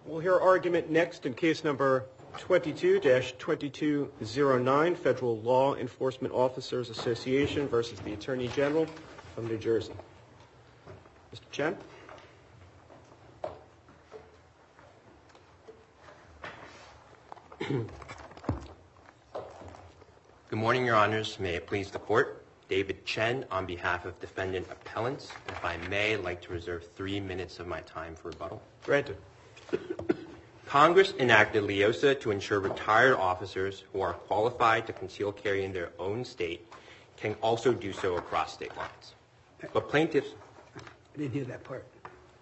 We'll hear argument next in case number 22-2209, Federal Law Enforcement Officers Association versus the Attorney General of New Jersey. Mr. Chen. Good morning, Your Honors. May it please the Court. David Chen on behalf of defendant appellants. If I may, I'd like to reserve 3 minutes of my time for rebuttal. Granted. Congress enacted LEOSA to ensure retired officers who are qualified to conceal carry in their own state can also do so across state lines. But plaintiffs... I didn't hear that part.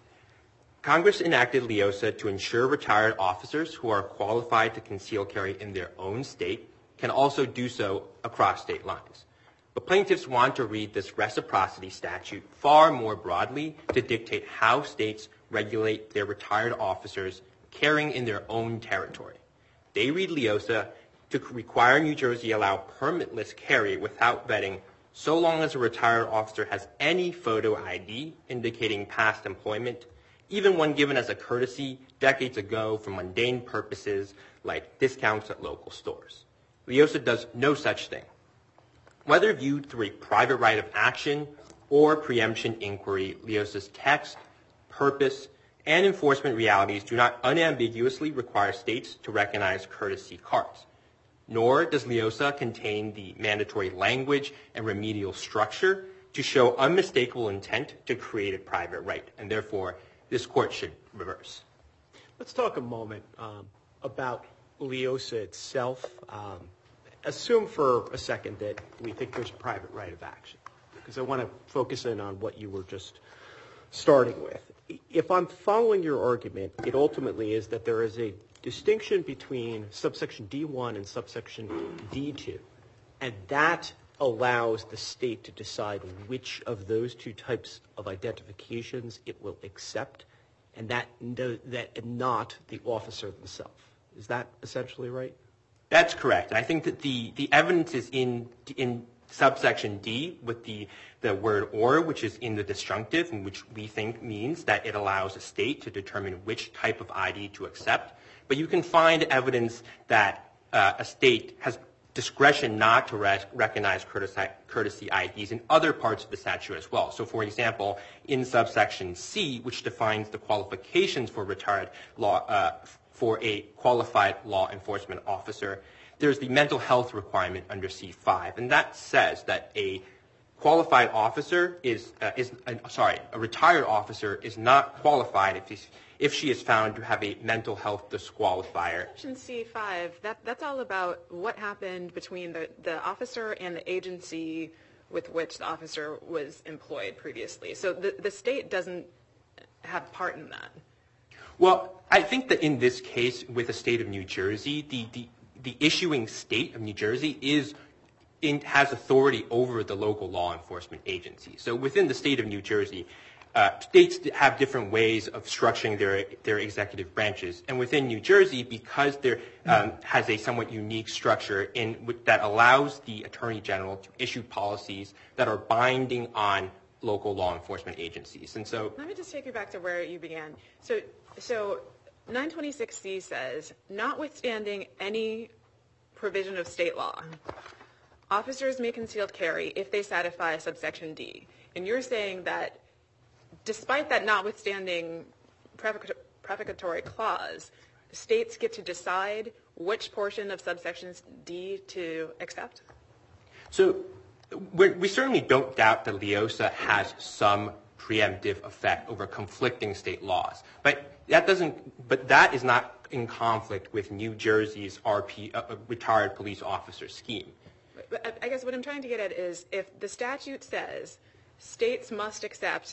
Congress enacted LEOSA to ensure retired officers who are qualified to conceal carry in their own state can also do so across state lines. But plaintiffs want to read this reciprocity statute far more broadly to dictate how states regulate their retired officers carrying in their own territory. They read LEOSA to require New Jersey allow permitless carry without vetting so long as a retired officer has any photo ID indicating past employment, even when given as a courtesy decades ago for mundane purposes like discounts at local stores. LEOSA does no such thing. Whether viewed through a private right of action or preemption inquiry, LEOSA's text, purpose, and enforcement realities do not unambiguously require states to recognize courtesy cards. Nor does LEOSA contain the mandatory language and remedial structure to show unmistakable intent to create a private right, and therefore this Court should reverse. Let's talk a moment about LEOSA itself. Assume for a second that we think there's a private right of action, because I want to focus in on what you were just starting with. If I'm following your argument, it ultimately is that there is a distinction between subsection D1 and subsection D2, and that allows the state to decide which of those two types of identifications it will accept, and that not the officer themselves. Is that essentially right? That's correct. I think that the evidence is in subsection D with the word or, which is in the disjunctive, and which we think means that it allows a state to determine which type of ID to accept. But you can find evidence that a state has discretion not to recognize courtesy IDs in other parts of the statute as well. So, for example, in subsection C, which defines the qualifications for for a qualified law enforcement officer, there's the mental health requirement under C5, and that says that a qualified officer a retired officer is not qualified if she is found to have a mental health disqualifier. Section C5, that's all about what happened between the officer and the agency with which the officer was employed previously. So the state doesn't have part in that. Well, I think that in this case, with the state of New Jersey, the issuing state of New Jersey has authority over the local law enforcement agency. So within the state of New Jersey, states have different ways of structuring their executive branches. And within New Jersey, because there has a somewhat unique structure that allows the Attorney General to issue policies that are binding on local law enforcement agencies. And so, let me just take you back to where you began. So 926C says, notwithstanding any provision of state law, officers may concealed carry if they satisfy subsection D. And you're saying that despite that notwithstanding prefiguratory clause, states get to decide which portion of subsection D to accept? So we certainly don't doubt that LEOSA has some preemptive effect over conflicting state laws. But that is not in conflict with New Jersey's retired police officer scheme. I guess what I'm trying to get at is if the statute says states must accept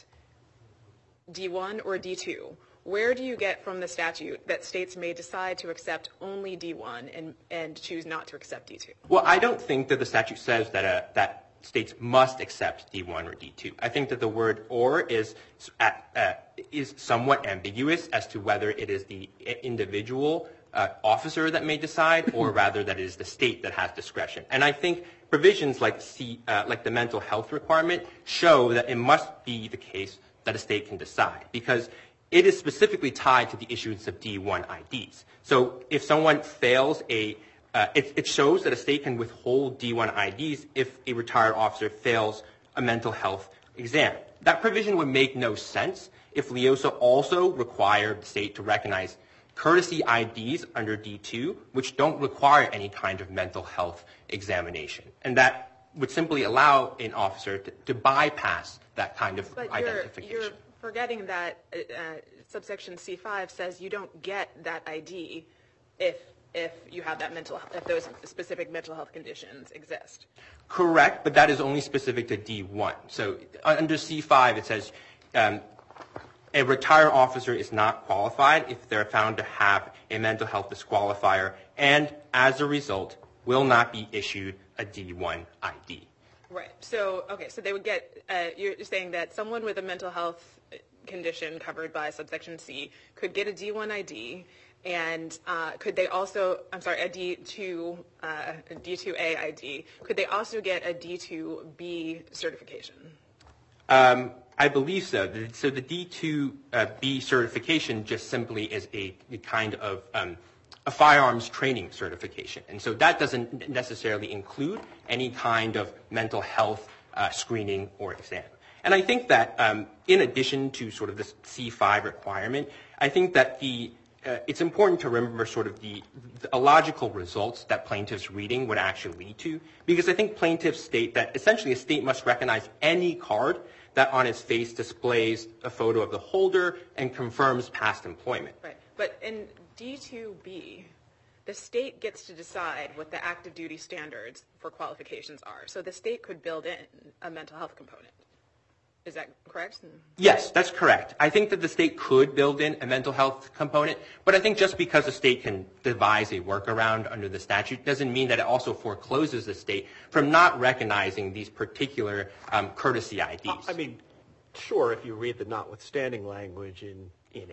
D1 or D2, where do you get from the statute that states may decide to accept only D1 and choose not to accept D2? Well, I don't think that the statute says that states must accept D1 or D2. I think that the word or is somewhat ambiguous as to whether it is the individual officer that may decide or rather that it is the state that has discretion. And I think provisions like the mental health requirement show that it must be the case that a state can decide, because it is specifically tied to the issuance of D1 IDs. So if someone fails it shows that a state can withhold D1 IDs if a retired officer fails a mental health exam. That provision would make no sense if LEOSA also required the state to recognize courtesy IDs under D2, which don't require any kind of mental health examination. And that would simply allow an officer to bypass that kind of identification. You're forgetting that subsection C5 says you don't get that ID if you have that if those specific mental health conditions exist. Correct, but that is only specific to D1. So under C5, it says a retired officer is not qualified if they're found to have a mental health disqualifier and, as a result, will not be issued a D1 ID. Right. So, okay, so they would get, you're saying that someone with a mental health condition covered by subsection C could get a D1 ID, and could they also, a D2A ID, could they also get a D2B certification? I believe so. So the D2B certification just simply is a kind of a firearms training certification. And so that doesn't necessarily include any kind of mental health screening or exam. And I think that in addition to sort of this C5 requirement, I think that it's important to remember sort of the illogical results that plaintiffs' reading would actually lead to, because I think plaintiffs state that essentially a state must recognize any card that on its face displays a photo of the holder and confirms past employment. Right. But in D2B, the state gets to decide what the active duty standards for qualifications are. So the state could build in a mental health component. Is that correct? Yes, that's correct. I think that the state could build in a mental health component, but I think just because the state can devise a workaround under the statute doesn't mean that it also forecloses the state from not recognizing these particular courtesy IDs. I mean, sure, if you read the notwithstanding language in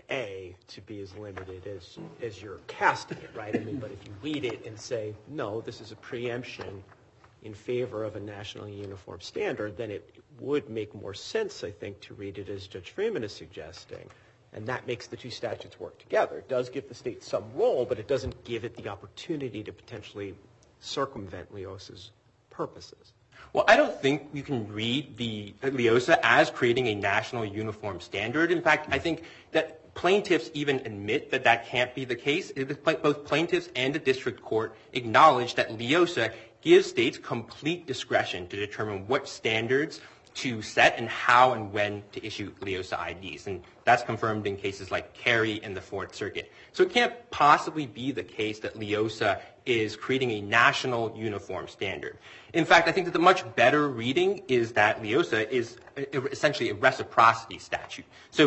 A to be as limited as you're casting it, right? I mean, but if you read it and say, no, this is a preemption in favor of a nationally uniform standard, then it would make more sense, I think, to read it as Judge Freeman is suggesting. And that makes the two statutes work together. It does give the state some role, but it doesn't give it the opportunity to potentially circumvent LEOSA's purposes. Well, I don't think you can read the LEOSA as creating a national uniform standard. In fact, I think that plaintiffs even admit that that can't be the case. Both plaintiffs and the district court acknowledge that LEOSA gives states complete discretion to determine what standards to set and how and when to issue LEOSA IDs. And that's confirmed in cases like Carey and the Fourth Circuit. So it can't possibly be the case that LEOSA is creating a national uniform standard. In fact, I think that the much better reading is that LEOSA is essentially a reciprocity statute. So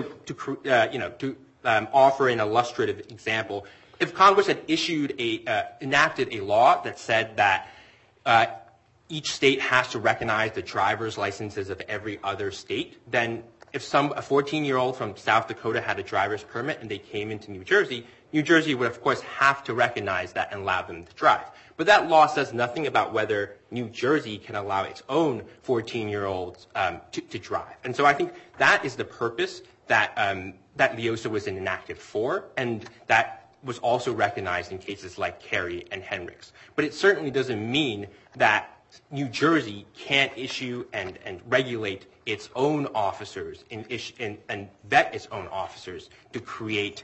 to offer an illustrative example, if Congress had enacted a law that said that each state has to recognize the driver's licenses of every other state, then if a 14-year-old from South Dakota had a driver's permit and they came into New Jersey would, of course, have to recognize that and allow them to drive. But that law says nothing about whether New Jersey can allow its own 14-year-olds to drive. And so I think that is the purpose that LEOSA was enacted for, and that was also recognized in cases like Carey and Hendricks. But it certainly doesn't mean that New Jersey can't issue and regulate its own officers and vet its own officers to create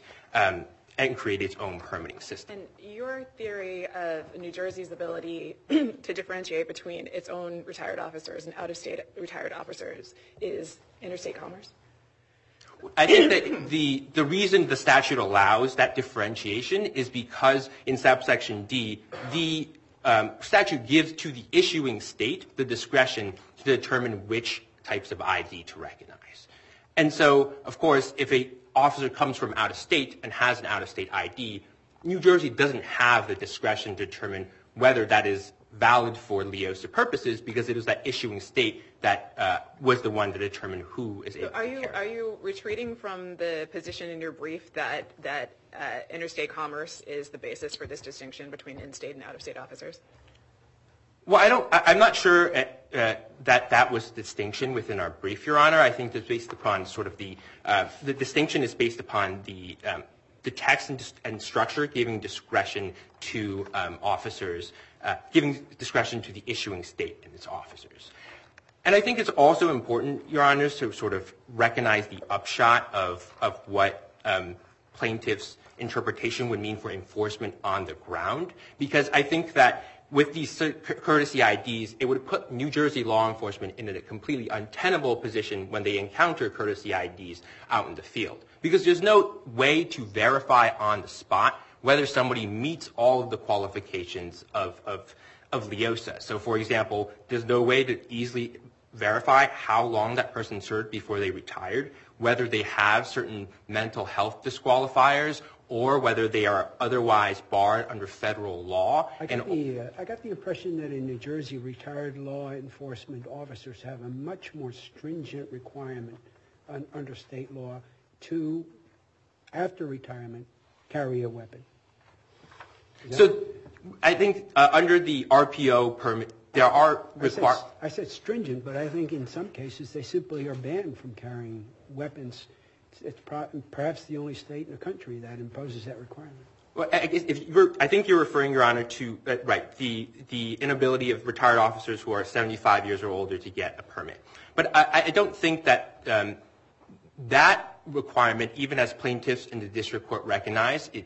its own permitting system. And your theory of New Jersey's ability to differentiate between its own retired officers and out-of-state retired officers is interstate commerce? I think that the reason the statute allows that differentiation is because in subsection D, the statute gives to the issuing state the discretion to determine which types of ID to recognize. And so, of course, if an officer comes from out of state and has an out-of-state ID, New Jersey doesn't have the discretion to determine whether that is valid for LEOSA purposes because it is that issuing state that was the one to determine who is able to carry. Are you retreating from the position in your brief that interstate commerce is the basis for this distinction between in-state and out-of-state officers? Well, I'm not sure that was the distinction within our brief, Your Honor. I think that's based upon sort of the distinction is based upon the text and structure giving discretion to officers, giving discretion to the issuing state and its officers. And I think it's also important, Your Honors, to sort of recognize the upshot of what plaintiffs' interpretation would mean for enforcement on the ground, because I think that with these courtesy IDs, it would put New Jersey law enforcement in a completely untenable position when they encounter courtesy IDs out in the field. Because there's no way to verify on the spot whether somebody meets all of the qualifications of LEOSA. So, for example, there's no way to easily verify how long that person served before they retired, whether they have certain mental health disqualifiers, or whether they are otherwise barred under federal law. I got the impression that in New Jersey, retired law enforcement officers have a much more stringent requirement under state law to, after retirement, carry a weapon. So I think under the RPO permit, there are requirements. I said stringent, but I think in some cases they simply are banned from carrying weapons. It's perhaps the only state in the country that imposes that requirement. Well, I think you're referring, Your Honor, to the inability of retired officers who are 75 years or older to get a permit. But I don't think that that requirement, even as plaintiffs in the district court recognize, it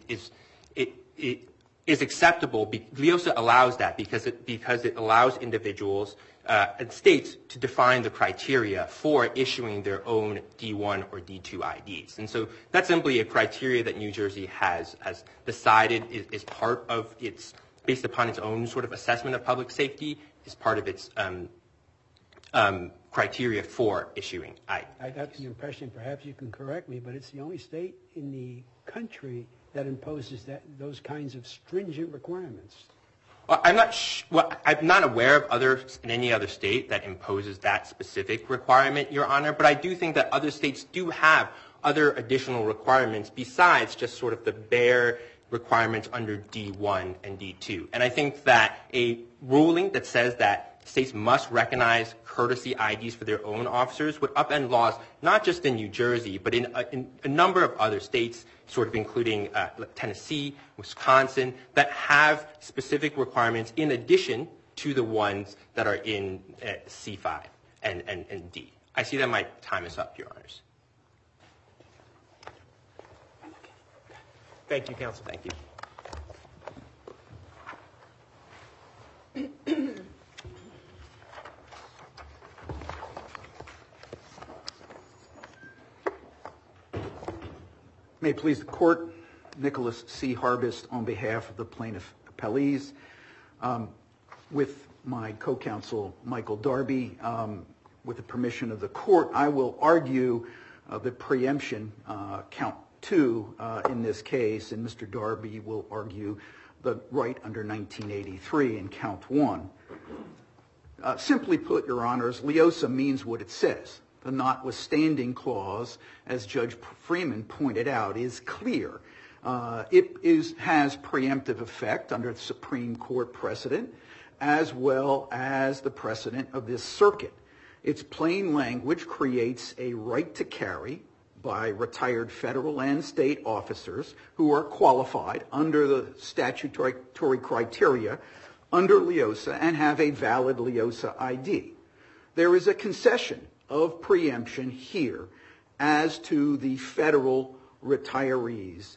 is acceptable. LEOSA allows that because it allows individuals and states to define the criteria for issuing their own D1 or D2 IDs. And so that's simply a criteria that New Jersey has decided is part of its, based upon its own sort of assessment of public safety, is part of its criteria for issuing IDs. I got the impression, perhaps you can correct me, but it's the only state in the country that imposes those kinds of stringent requirements. Well, I'm not aware of any other state that imposes that specific requirement, Your Honor, but I do think that other states do have other additional requirements besides just sort of the bare requirements under D1 and D2. And I think that a ruling that says that states must recognize courtesy IDs for their own officers would upend laws not just in New Jersey, but in a number of other states, sort of including Tennessee, Wisconsin, that have specific requirements in addition to the ones that are in C5 and D. I see that my time is up, Your Honors. Thank you, counsel. Thank you. May it please the court, Nicholas C. Harbist on behalf of the plaintiff appellees. With my co-counsel, Michael Darby, with the permission of the court, I will argue the preemption count 2 in this case, and Mr. Darby will argue the right under 1983 in count 1. Simply put, Your Honors, LEOSA means what it says. The notwithstanding clause, as Judge Freeman pointed out, is clear. It has preemptive effect under the Supreme Court precedent, as well as the precedent of this circuit. Its plain language creates a right to carry by retired federal and state officers who are qualified under the statutory criteria under LEOSA and have a valid LEOSA ID. There is a concession of preemption here as to the federal retirees.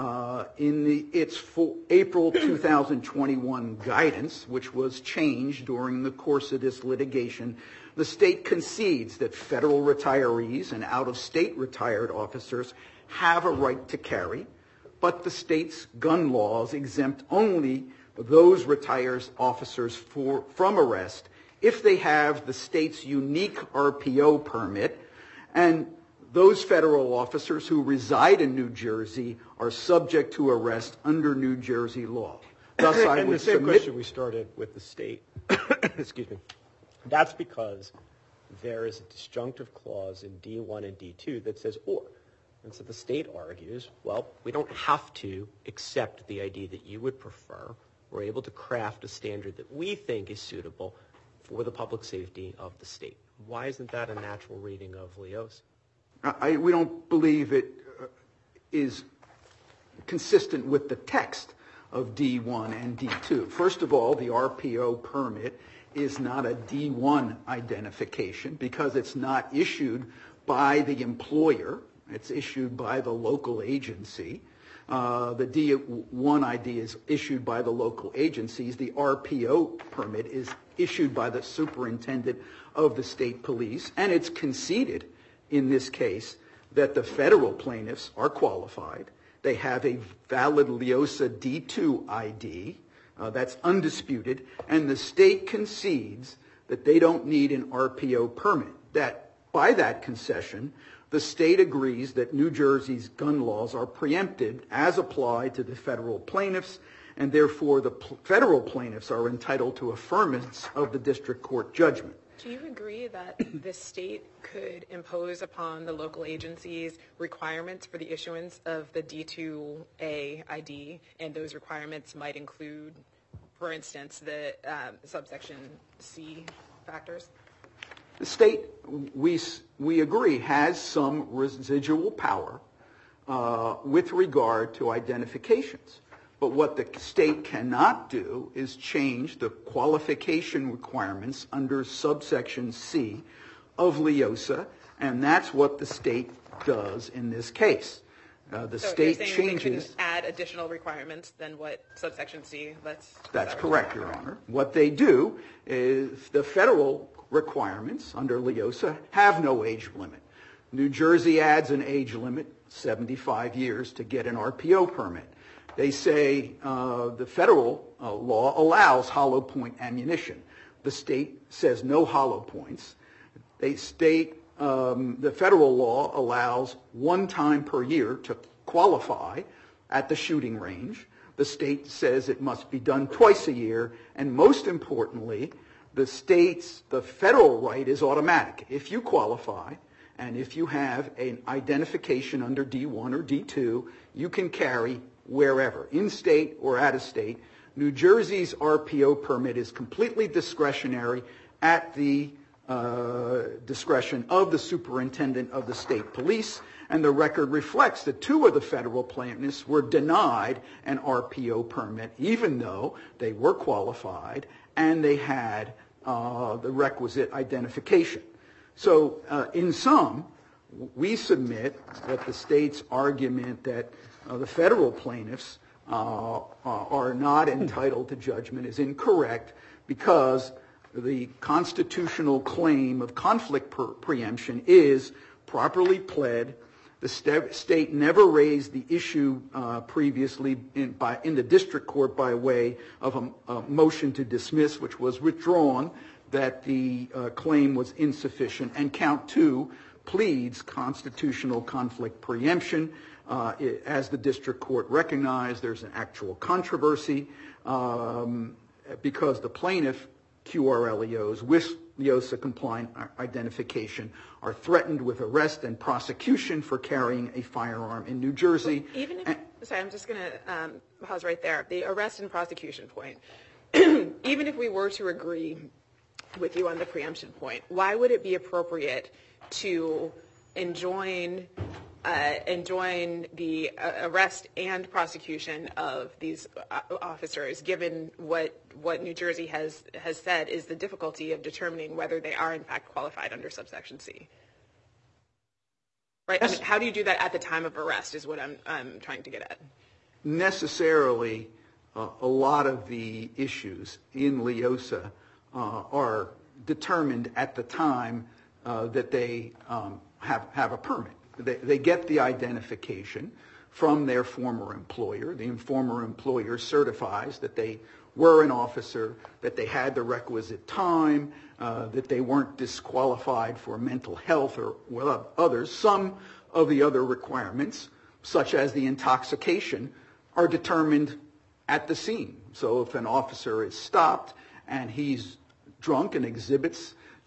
In its April 2021 guidance, which was changed during the course of this litigation, the state concedes that federal retirees and out-of-state retired officers have a right to carry, but the state's gun laws exempt only those retired officers from arrest if they have the state's unique RPO permit, and those federal officers who reside in New Jersey are subject to arrest under New Jersey law. Thus, I would the same submit... question we started with the state. Excuse me. That's because there is a disjunctive clause in D1 and D2 that says or. And so the state argues, well, we don't have to accept the ID that you would prefer. we're able to craft a standard that we think is suitable for the public safety of the state. Why isn't that a natural reading of Leosa? We don't believe it is consistent with the text of D1 and D2. First of all, the RPO permit is not a D1 identification because it's not issued by the employer. It's issued by the local agency. The D1 ID is issued by the local agencies. The RPO permit is issued by the superintendent of the state police, and it's conceded in this case that the federal plaintiffs are qualified. They have a valid Leosa D2 ID. That's undisputed, and the state concedes that they don't need an RPO permit. That by that concession, the state agrees that New Jersey's gun laws are preempted as applied to the federal plaintiffs, and therefore the federal plaintiffs are entitled to affirmance of the district court judgment. Do you agree that the state could impose upon the local agencies requirements for the issuance of the D2A ID, and those requirements might include, for instance, the subsection C factors? The state, we agree, has some residual power with regard to identifications. But what the state cannot do is change the qualification requirements under subsection C of Leosa, and that's what the state does in this case. The state you're saying changes. they couldn't add additional requirements than what subsection C? That's correct, Your Honor. What they do is the federal requirements under Leosa have no age limit. New Jersey adds an age limit, 75 years, to get an RPO permit. They say the federal law allows hollow point ammunition. The state says no hollow points. They state the federal law allows one time per year to qualify at the shooting range. The state says it must be done twice a year. And most importantly, the federal right is automatic. If you qualify and if you have an identification under D1 or D2, you can carry wherever, in state or out of state. New Jersey's RPO permit is completely discretionary at the discretion of the superintendent of the state police, and the record reflects that 2 of the federal plaintiffs were denied an RPO permit, even though they were qualified and they had the requisite identification. So in sum, we submit that the state's argument that the federal plaintiffs are not entitled to judgment is incorrect because the constitutional claim of conflict preemption is properly pled. The state never raised the issue previously in the district court by way of a motion to dismiss, which was withdrawn, that the claim was insufficient. And count 2 pleads constitutional conflict preemption. As the district court recognized, there's an actual controversy because the plaintiff QRLEOs with Leosa compliant identification are threatened with arrest and prosecution for carrying a firearm in New Jersey. I'm just going to pause right there. The arrest and prosecution point. Even if we were to agree with you on the preemption point, why would it be appropriate to enjoin the arrest and prosecution of these officers, given what New Jersey has said is the difficulty of determining whether they are in fact qualified under subsection C? Right? I mean, how do you do that at the time of arrest is what I'm trying to get at. Necessarily, a lot of the issues in Leosa are determined at the time that they have a permit. They get the identification from their former employer. The former employer certifies that they were an officer, that they had the requisite time, that they weren't disqualified for mental health or others. Some of the other requirements, such as the intoxication, are determined at the scene. So if an officer is stopped and he's drunk and exhibits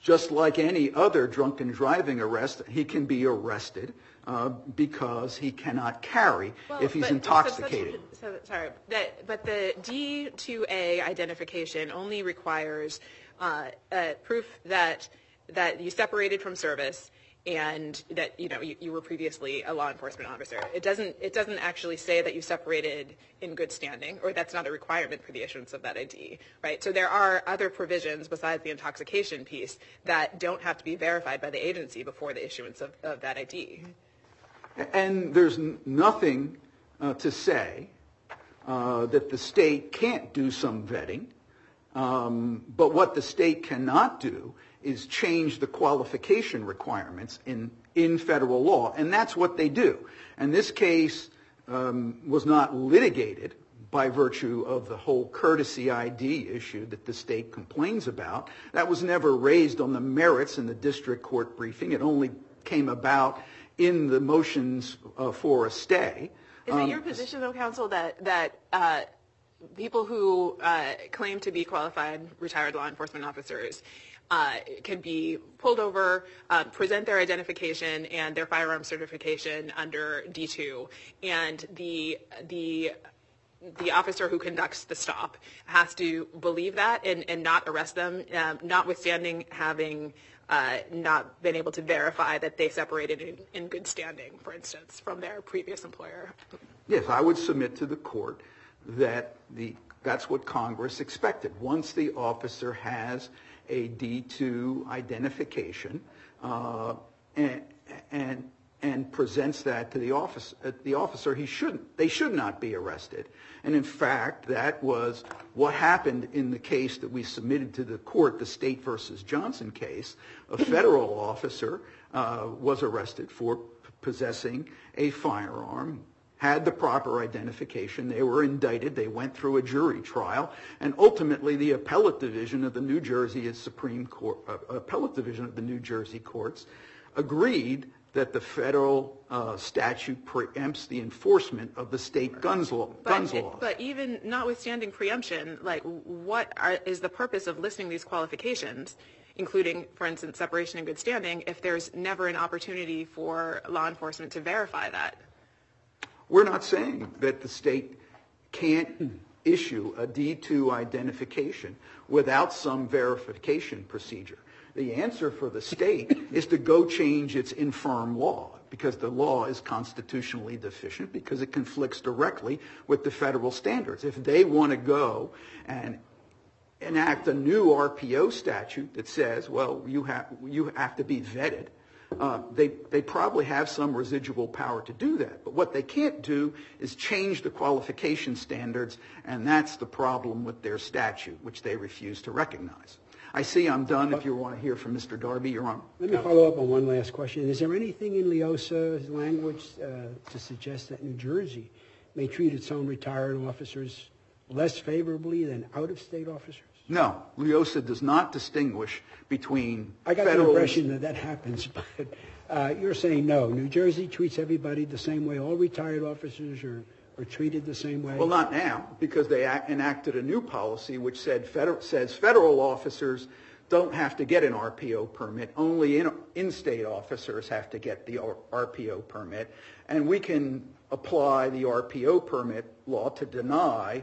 just like any other drunken driving arrest, he can be arrested because he cannot carry if he's intoxicated. But the D2A identification only requires proof that you separated from service and that you were previously a law enforcement officer. It doesn't actually say that you separated in good standing, or that's not a requirement for the issuance of that ID, right? So there are other provisions besides the intoxication piece that don't have to be verified by the agency before the issuance of that ID. And there's nothing to say that the state can't do some vetting, but what the state cannot do is change the qualification requirements in federal law, and that's what they do. And this case was not litigated by virtue of the whole courtesy ID issue that the state complains about. That was never raised on the merits in the district court briefing. It only came about in the motions for a stay. Is it your position, though, counsel, that people who claim to be qualified retired law enforcement officers can be pulled over, present their identification and their firearm certification under D2, and the officer who conducts the stop has to believe that and not arrest them, notwithstanding having not been able to verify that they separated in good standing, for instance, from their previous employer? Yes, I would submit to the court that that's what Congress expected. Once the officer has a D2 identification and presents that to the officer, they should not be arrested. And in fact, that was what happened in the case that we submitted to the court, the State versus Johnson case. A federal officer was arrested for possessing a firearm, had the proper identification. They were indicted. They went through a jury trial, and ultimately the appellate division of the New Jersey courts agreed that the federal statute preempts the enforcement of the state guns laws. But even notwithstanding preemption, what is the purpose of listing these qualifications, including, for instance, separation in good standing, if there's never an opportunity for law enforcement to verify that? We're not saying that the state can't issue a D2 identification without some verification procedure. The answer for the state is to go change its infirm law, because the law is constitutionally deficient, because it conflicts directly with the federal standards. If they want to go and enact a new RPO statute that says, well, you have to be vetted, they probably have some residual power to do that. But what they can't do is change the qualification standards, and that's the problem with their statute, which they refuse to recognize. I see I'm done. If you want to hear from Mr. Darby, you're on. Let me follow up on one last question. Is there anything in Leosa's language to suggest that New Jersey may treat its own retired officers less favorably than out-of-state officers? No. Leosa does not distinguish between I got the impression that happens, but you're saying no. New Jersey treats everybody the same way. All retired officers are treated the same way? Well, not now, because they enacted a new policy which says federal officers don't have to get an RPO permit. Only in-state officers have to get the RPO permit. And we can apply the RPO permit law to deny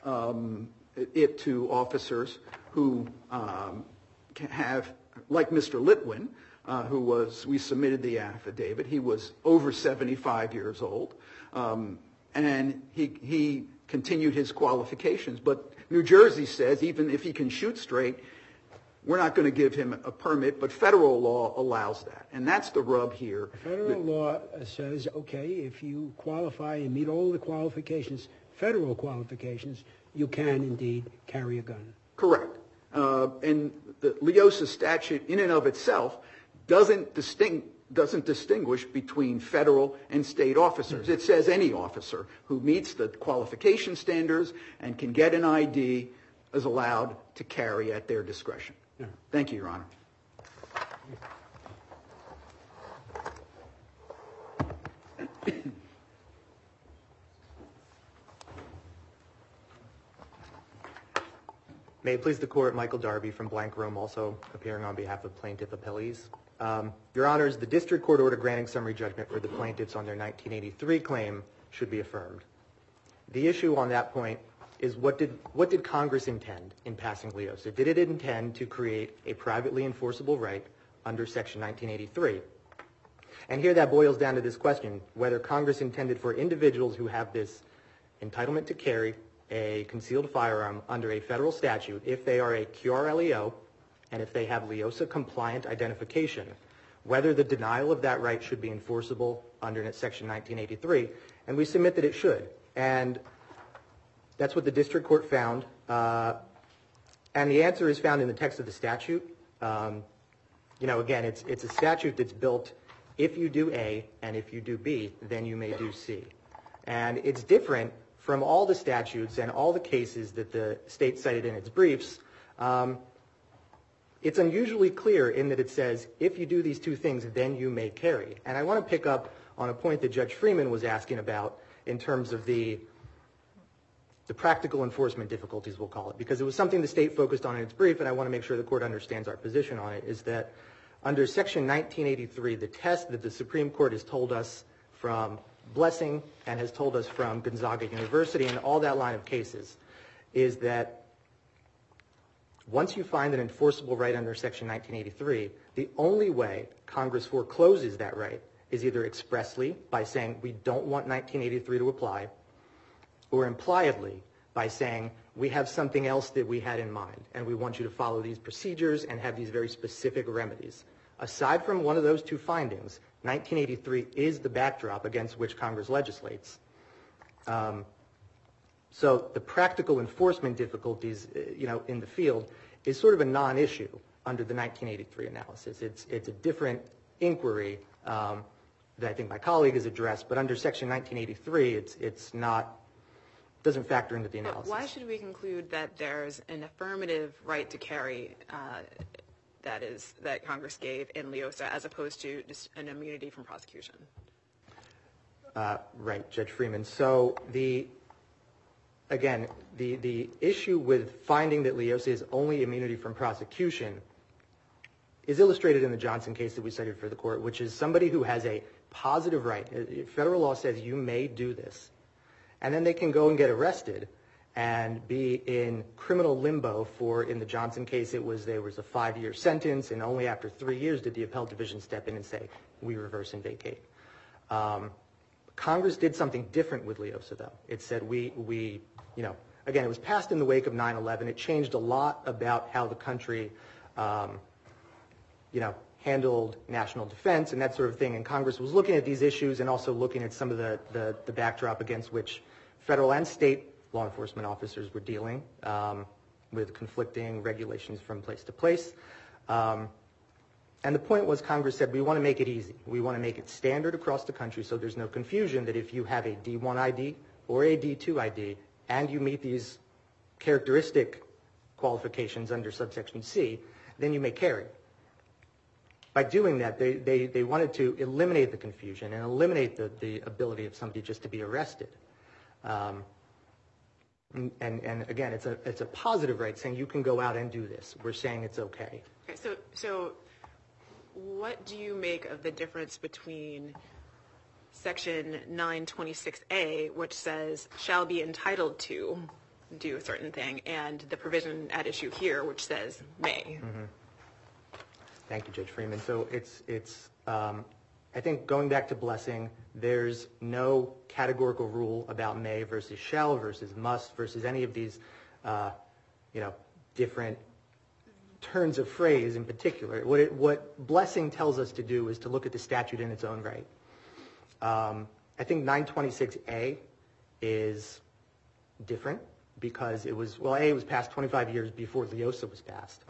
it to officers who have, like Mr. Litwin, we submitted the affidavit. He was over 75 years old. And he continued his qualifications. But New Jersey says even if he can shoot straight, we're not going to give him a permit, but federal law allows that. And that's the rub here. Federal law says, okay, if you qualify and meet all the qualifications, federal qualifications, you can indeed carry a gun. Correct. And the Leosa statute in and of itself doesn't distinguish between federal and state officers. It says any officer who meets the qualification standards and can get an ID is allowed to carry at their discretion. Yeah. Thank you, Your Honor. May it please the Court, Michael Darby from Blank Room, also appearing on behalf of Plaintiff Appellees. Your Honors, the District Court order granting summary judgment for the plaintiffs on their 1983 claim should be affirmed. The issue on that point is what did Congress intend in passing LEOSA? Did it intend to create a privately enforceable right under Section 1983? And here that boils down to this question, whether Congress intended for individuals who have this entitlement to carry a concealed firearm under a federal statute, if they are a QRLEO and if they have LEOSA compliant identification, whether the denial of that right should be enforceable under Section 1983. And we submit that it should. And that's what the District Court found. And the answer is found in the text of the statute. Again, it's a statute that's built, if you do A and if you do B, then you may do C. And it's different from all the statutes and all the cases that the state cited in its briefs. It's unusually clear in that it says, if you do these two things, then you may carry. And I want to pick up on a point that Judge Freeman was asking about in terms of the practical enforcement difficulties, we'll call it, because it was something the state focused on in its brief, and I want to make sure the Court understands our position on it, is that under Section 1983, the test that the Supreme Court has told us from Blessing and has told us from Gonzaga University and all that line of cases is that once you find an enforceable right under Section 1983, the only way Congress forecloses that right is either expressly by saying we don't want 1983 to apply, or impliedly by saying we have something else that we had in mind and we want you to follow these procedures and have these very specific remedies. Aside from one of those two findings, 1983 is the backdrop against which Congress legislates. So the practical enforcement difficulties, in the field is sort of a non-issue under the 1983 analysis. It's a different inquiry that I think my colleague has addressed, but under Section 1983, it's not, doesn't factor into the analysis. But why should we conclude that there's an affirmative right to carry that Congress gave in LEOSA as opposed to just an immunity from prosecution? Right, Judge Freeman. So the issue with finding that LEOSA is only immunity from prosecution is illustrated in the Johnson case that we cited for the Court, which is somebody who has a positive right. Federal law says you may do this, and then they can go and get arrested and be in criminal limbo for, in the Johnson case, there was a 5-year sentence, and only after 3 years did the appellate division step in and say, we reverse and vacate. Congress did something different with LEOSA, though. It said again, it was passed in the wake of 9/11. It changed a lot about how the country, handled national defense and that sort of thing, and Congress was looking at these issues and also looking at some of the backdrop against which federal and state law enforcement officers were dealing with conflicting regulations from place to place. And the point was, Congress said, we want to make it easy. We want to make it standard across the country so there's no confusion that if you have a D1 ID or a D2 ID and you meet these characteristic qualifications under subsection C, then you may carry. By doing that, they wanted to eliminate the confusion and eliminate the ability of somebody just to be arrested. And again, it's a positive right, saying you can go out and do this. We're saying it's okay. Okay, so what do you make of the difference between Section 926A, which says shall be entitled to do a certain thing, and the provision at issue here, which says may? Mm-hmm. Thank you, Judge Freeman. So it's I think going back to Blessing, there's no categorical rule about may versus shall versus must versus any of these, different turns of phrase in particular. What Blessing tells us to do is to look at the statute in its own right. I think 926A is different because it was passed 25 years before LEOSA was passed.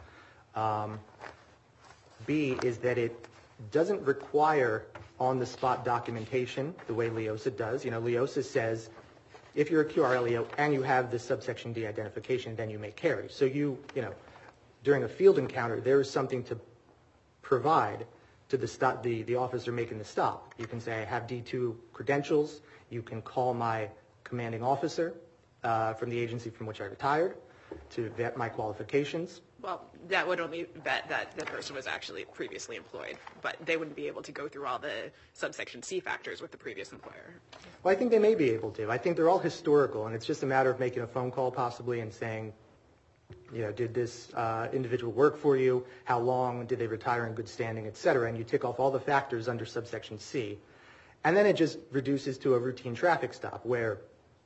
B is that it doesn't require on-the-spot documentation the way LEOSA does. LEOSA says if you're a QRLEO and you have this subsection D identification, then you may carry. So during a field encounter, there is something to provide to the officer making the stop. You can say, I have D2 credentials. You can call my commanding officer from the agency from which I retired. to vet my qualifications. Well, that would only vet that the person was actually previously employed, but they wouldn't be able to go through all the subsection C factors with the previous employer. Well, I think they may be able to. I think they're all historical, and it's just a matter of making a phone call possibly and saying, did this individual work for you? How long? Did they retire in good standing, et cetera? And you tick off all the factors under subsection C. And then it just reduces to a routine traffic stop where,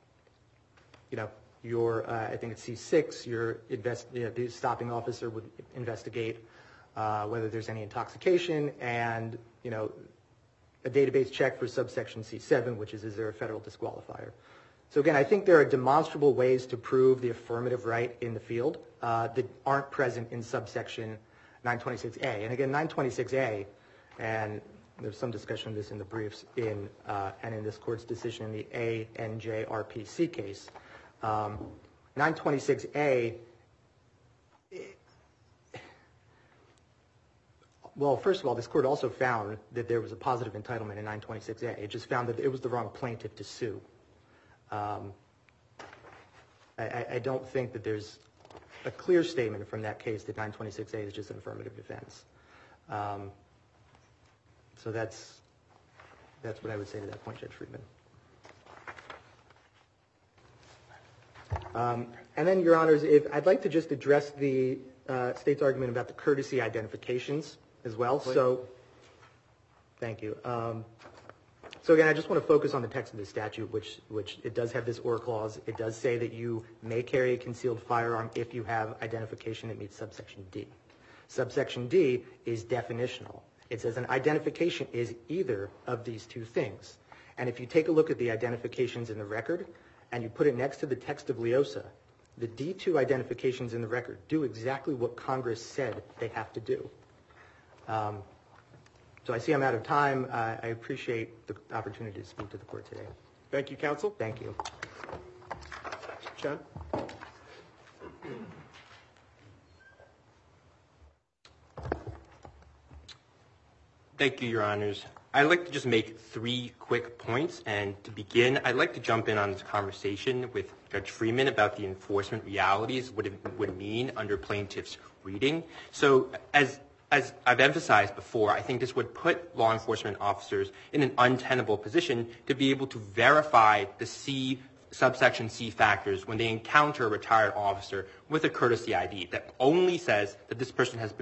I think it's C6, the stopping officer would investigate whether there's any intoxication and, a database check for subsection C7, which is there a federal disqualifier? So again, I think there are demonstrable ways to prove the affirmative right in the field that aren't present in subsection 926A. And again, 926A, and there's some discussion of this in the briefs and in this court's decision in the ANJRPC case. 926A, well, first of all, this court also found that there was a positive entitlement in 926A. It just found that it was the wrong plaintiff to sue. I don't think that there's a clear statement from that case that 926A is just an affirmative defense. So that's what I would say to that point, Judge Friedman. And then, Your Honors, I'd like to just address the state's argument about the courtesy identifications as well. So, thank you. So again, I just want to focus on the text of the statute, which it does have this or clause. It does say that you may carry a concealed firearm if you have identification that meets subsection D. Subsection D is definitional. It says an identification is either of these two things. And if you take a look at the identifications in the record and you put it next to the text of LEOSA, the D2 identifications in the record do exactly what Congress said they have to do. So I see I'm out of time. I appreciate the opportunity to speak to the court today. Thank you, counsel. Thank you. John? Thank you, Your Honors. I'd like to just make 3 quick points. And to begin, I'd like to jump in on this conversation with Judge Freeman about the enforcement realities, what it would mean under plaintiff's reading. So as I've emphasized before, I think this would put law enforcement officers in an untenable position to be able to verify the subsection C factors when they encounter a retired officer with a courtesy ID that only says that this person has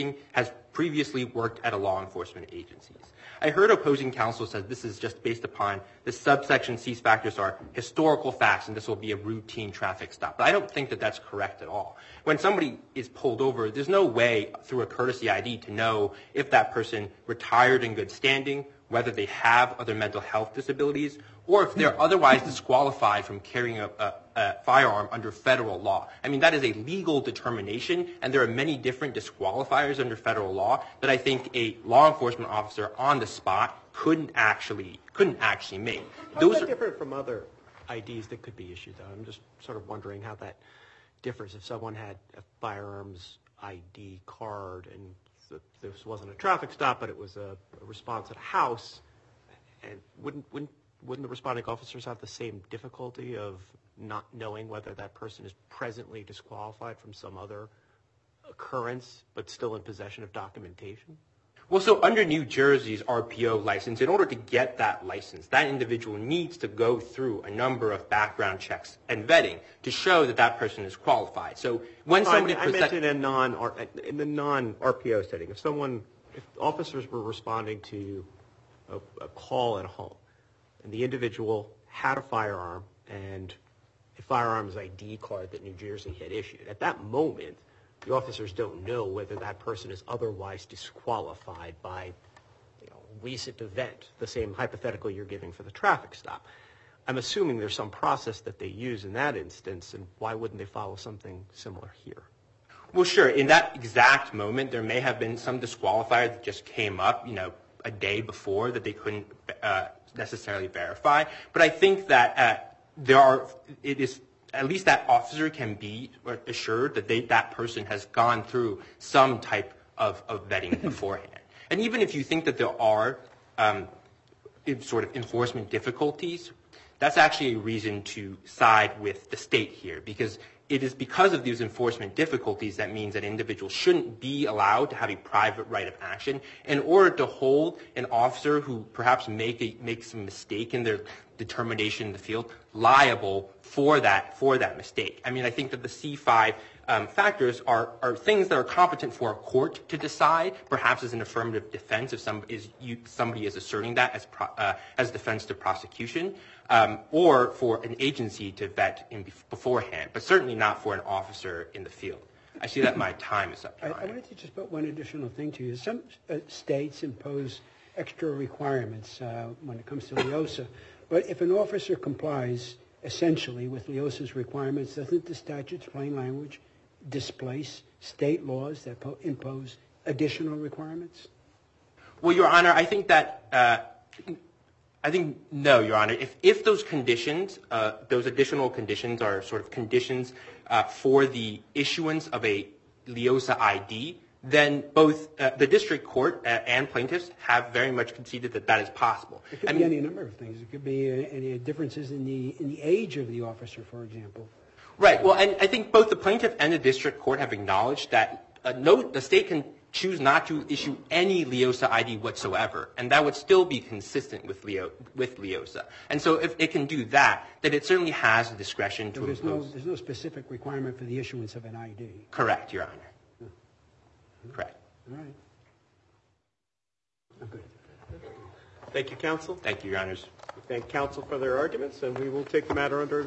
previously worked at a law enforcement agency. I heard opposing counsel said this is just based upon the subsection C factors are historical facts and this will be a routine traffic stop. But I don't think that that's correct at all. When somebody is pulled over, there's no way through a courtesy ID to know if that person retired in good standing, whether they have other mental health disabilities, or if they're otherwise disqualified from carrying a firearm under federal law. I mean, that is a legal determination, and there are many different disqualifiers under federal law that I think a law enforcement officer on the spot couldn't actually make. How is that different from other IDs that could be issued, though? I'm just sort of wondering how that differs. If someone had a firearms ID card and this wasn't a traffic stop, but it was a response at a house, and wouldn't the responding officers have the same difficulty of not knowing whether that person is presently disqualified from some other occurrence but still in possession of documentation? Well, so under New Jersey's RPO license, in order to get that license, that individual needs to go through a number of background checks and vetting to show that that person is qualified. So when somebody I meant in the non-RPO setting. If officers were responding to a call at home, and the individual had a firearm and a firearms ID card that New Jersey had issued, at that moment, the officers don't know whether that person is otherwise disqualified by a recent event, the same hypothetical you're giving for the traffic stop. I'm assuming there's some process that they use in that instance, and why wouldn't they follow something similar here? Well, sure. In that exact moment, there may have been some disqualifier that just came up, a day before that they couldn't necessarily verify. But I think that it is at least that officer can be assured that that person has gone through some type of vetting beforehand. And even if you think that there are sort of enforcement difficulties, that's actually a reason to side with the state here, because it is because of these enforcement difficulties that means that individuals shouldn't be allowed to have a private right of action in order to hold an officer who perhaps makes a mistake in their determination in the field liable for that mistake. I mean, I think that the C5 factors are things that are competent for a court to decide, perhaps as an affirmative defense if somebody is asserting that as defense to prosecution, or for an agency to vet beforehand, but certainly not for an officer in the field. I see that my time is up. I wanted to just put one additional thing to you. Some states impose extra requirements when it comes to LEOSA, but if an officer complies essentially with LEOSA's requirements, doesn't the statute's plain language displace state laws that impose additional requirements? Well, Your Honor, I think no, Your Honor. If those conditions, those additional conditions are sort of conditions for the issuance of a LEOSA ID, then both the district court and plaintiffs have very much conceded that that is possible. It could be any number of things. It could be any differences in the age of the officer, for example. Right. Well, and I think both the plaintiff and the district court have acknowledged that the state can choose not to issue any LEOSA ID whatsoever, and that would still be consistent with LEOSA. And so if it can do that, then it certainly has the discretion to impose. There's no specific requirement for the issuance of an ID. Correct, Your Honor. Correct. All right. I'm good. Thank you, counsel. Thank you, Your Honors. We thank counsel for their arguments, and we will take the matter under